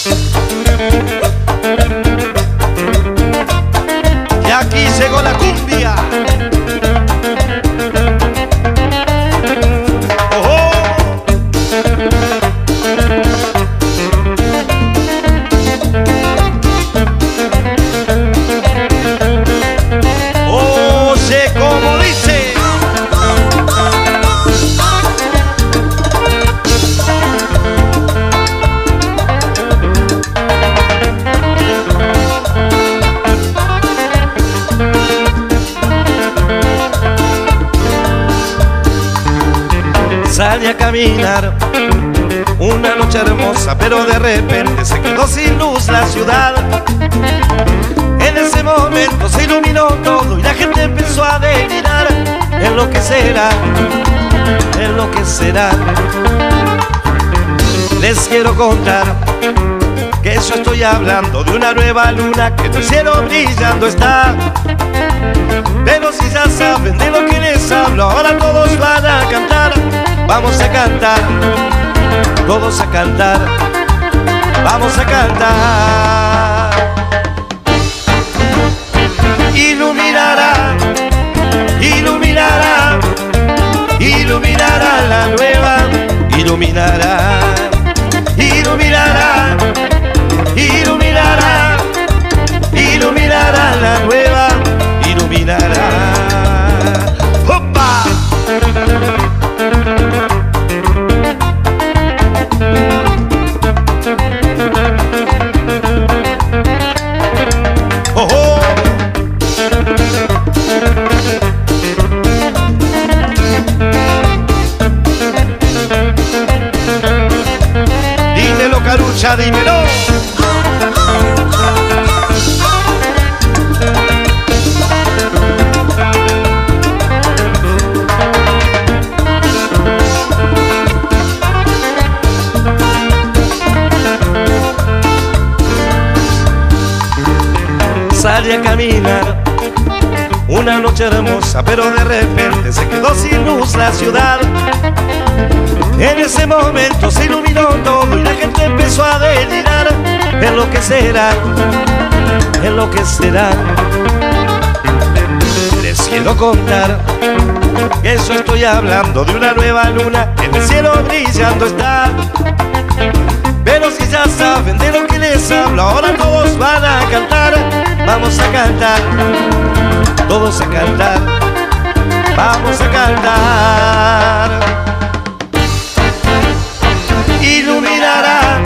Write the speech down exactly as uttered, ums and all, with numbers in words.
Y aquí llegó la cumbia. Salí a caminar una noche hermosa, pero de repente se quedó sin luz la ciudad. En ese momento se iluminó todo y la gente empezó a delirar. En lo que será, en lo que será. Les quiero contar que yo estoy hablando de una nueva luna que en el cielo brillando está. Pero si ya saben de lo que les hablo, ahora todos van a cantar. Vamos a cantar, todos a cantar, vamos a cantar. Iluminará, iluminará, iluminará la nueva, iluminará, iluminará, iluminará, iluminará la nueva, iluminará. ¡Opa! Dímelo, Carucha, dímelo. Salí a caminar una noche hermosa, pero de repente se quedó sin luz la ciudad. En ese momento se iluminó todo y la gente empezó a delirar. En lo que será, en lo que será. Les quiero contar que yo estoy hablando de una nueva luna que en el cielo brillando está. Pero si ya saben de lo que les hablo, ahora todos van a cantar. Vamos a cantar, todos a cantar, vamos a cantar. Iluminará,